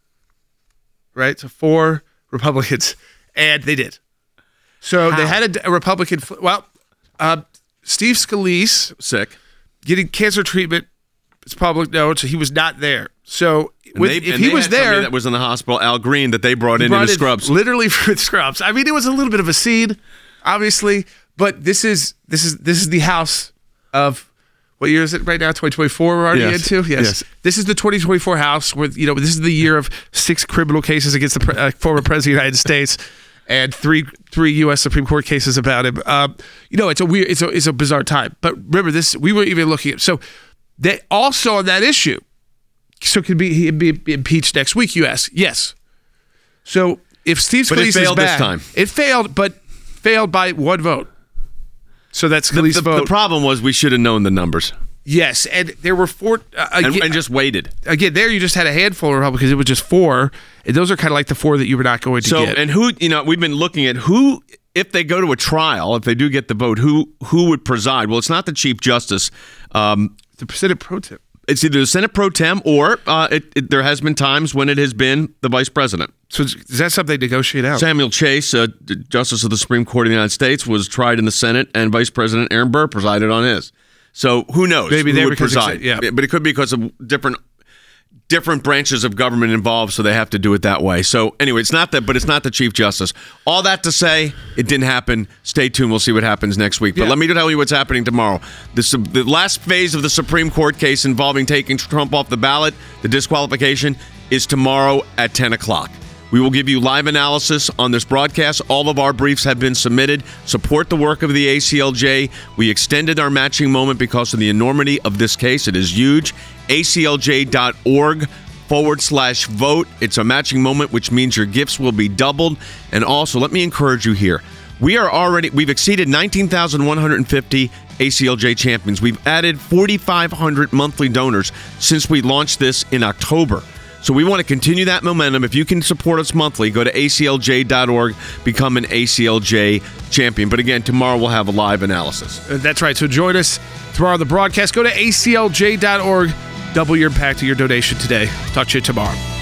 Right? So four Republicans, and they did. So
How?
they had a, a Republican, well, uh, Steve Scalise,
sick,
getting cancer treatment. It's public known, so he was not there. So with,
they,
if he was there,
that was in the hospital, Al Green, that they brought in
brought
in the
in
scrubs,
literally for the scrubs. I mean, it was a little bit of a scene, obviously, but this is this is this is the House of. What year is it right now? twenty twenty-four we're already
yes.
into? Yes.
yes.
This is the twenty twenty-four House where, you know, this is the year of six criminal cases against the pre- uh, former president of the United States and three three U S Supreme Court cases about him. Um, you know, it's a weird, it's a, it's a bizarre time. But remember this, we were even looking at, so they also on that issue, so can be, he be impeached next week, you ask? Yes. So if Steve
Scalise
is
failed
back,
this time.
It failed, but failed by one vote. So that's Scalise's
the, the,
vote.
The problem was we should have known the numbers.
Yes, and there were four. Uh, again,
and, and just waited.
Again, there you just had a handful of Republicans. It was just four. And those are kind of like the four that you were not going to
so,
get.
And who, you know, we've been looking at who, if they go to a trial, if they do get the vote, who who would preside? Well, it's not the Chief Justice. Um,
the Senate Pro Tem.
It's either the Senate Pro Tem or uh, it, it, there has been times when it has been the Vice President.
So is that something they negotiate out?
Samuel Chase, uh, Justice of the Supreme Court of the United States, was tried in the Senate, and Vice President Aaron Burr presided on his. So who knows?
Maybe
who
they
would preside?
Yeah,
but it could be because of different different branches of government involved, so they have to do it that way. So anyway, it's not that, but it's not the Chief Justice. All that to say, it didn't happen. Stay tuned. We'll see what happens next week. But
yeah.
let me tell you what's happening tomorrow. The, the last phase of the Supreme Court case involving taking Trump off the ballot, the disqualification, is tomorrow at ten o'clock. We will give you live analysis on this broadcast. All of our briefs have been submitted. Support the work of the A C L J. We extended our matching moment because of the enormity of this case. It is huge. A C L J dot org forward slash vote. It's a matching moment, which means your gifts will be doubled. And also, let me encourage you here. We are already, we've exceeded nineteen thousand one hundred fifty A C L J champions. We've added forty-five hundred monthly donors since we launched this in October. So we want to continue that momentum. If you can support us monthly, go to A C L J dot org, become an A C L J champion. But again, tomorrow we'll have a live analysis.
Uh, That's right. So join us tomorrow on the broadcast. Go to A C L J dot org. Double your impact of your donation today. Talk to you tomorrow.